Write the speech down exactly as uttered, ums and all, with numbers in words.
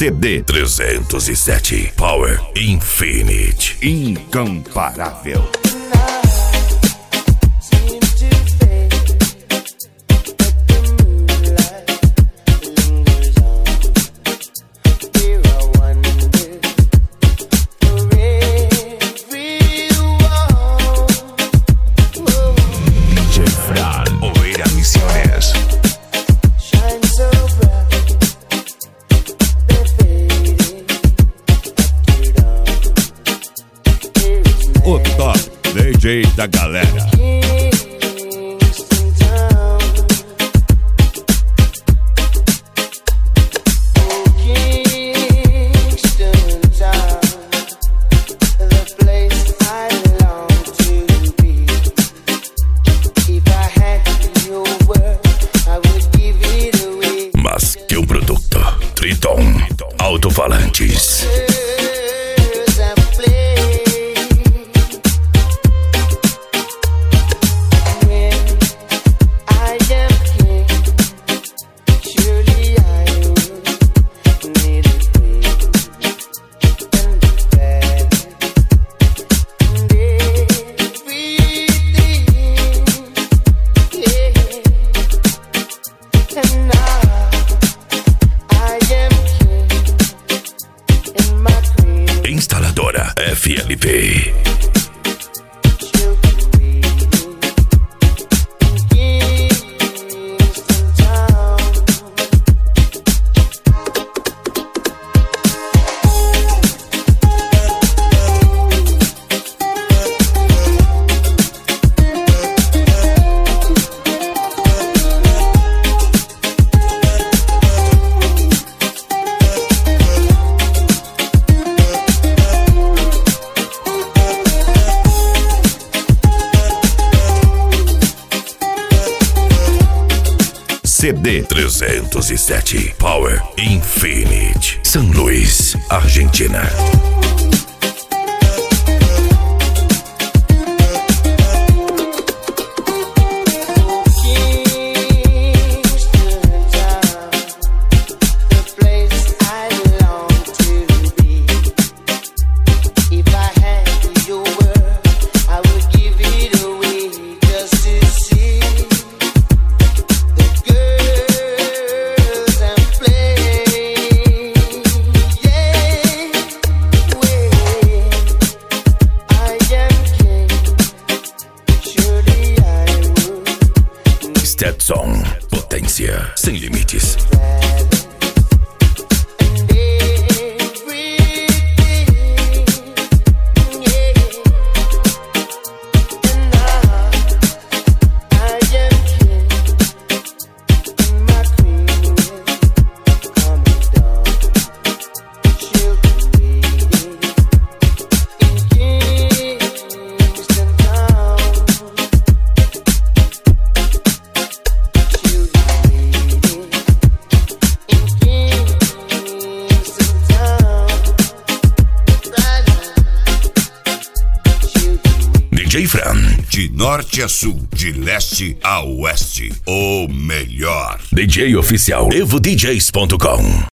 C D trezentos e sete Power Infinite. Incomparável. O top D J da galera. Mas que um produto. Triton Alto-falantes. Instaladora F L P. C D trezentos e sete Power Infinite. São Luís, Argentina. Stetson, potência sem limites. D J Fran, de norte a sul, de leste a oeste, o melhor. D J oficial evo D Js ponto com.